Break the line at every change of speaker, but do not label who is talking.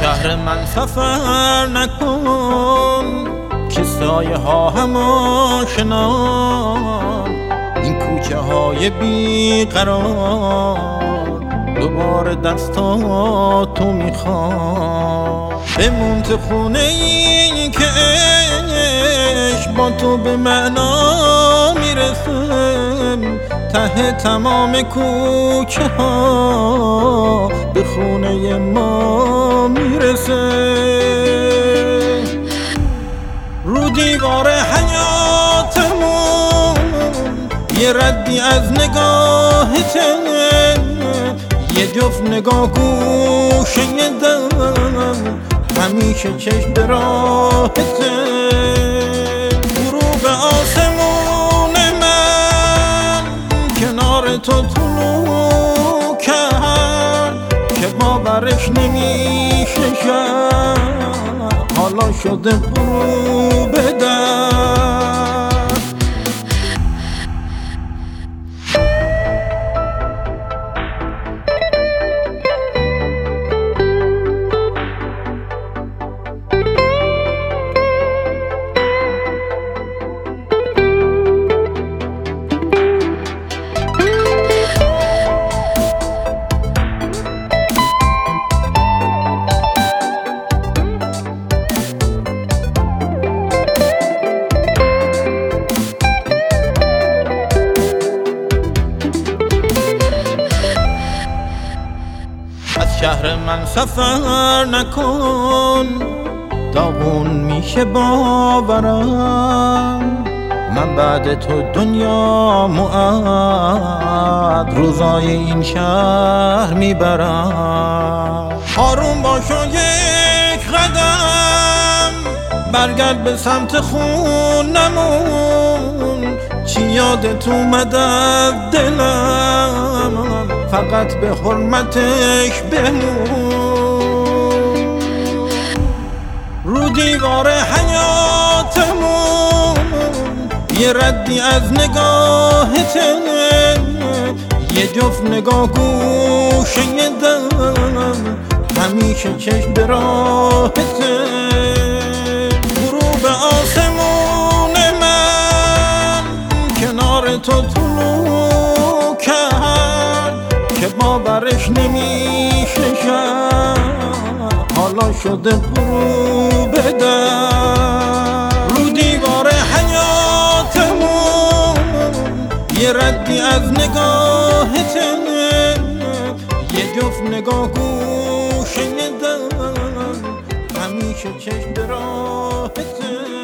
شهر من سفر نکن که سایه ها هم آشنا، این کوچه های بیقرار دوباره دستاتو میخوام. بمون تو خونه ای که عشق با تو به معنا میرسم، ته تمام کوچه ها به خونه ما میرسه. رو دیوار حیاتمون یه ردی از نگاهته، یه جفت نگاه گوشه دم همیشه چشم به راهته. غروب آسمون من کنار تو طلوع کرد که باورش نمیشه شد، حالا شده غروب در. از شهر من سفر نکن، داغون میشه باورم، من بعد تو دنیا معد روزای این شهر میبرم. آروم باشو یک قدم برگرد به سمت خونمون، چی یادت اومد از دلم فقط به حرمتش بمون. رو دیوار حیاتمون یه ردی از نگاهته، یه جفت نگاه گوشه دم همیشه چشم به راهته. غروب آسمون من کنار تو طلوع کرد که باورش نمیشه شد، حالا شده غروب در. رو دیوار حیاتمون یه ردی از نگاهته، یه جفت نگاه گوشه دم همیشه چشم به راهته.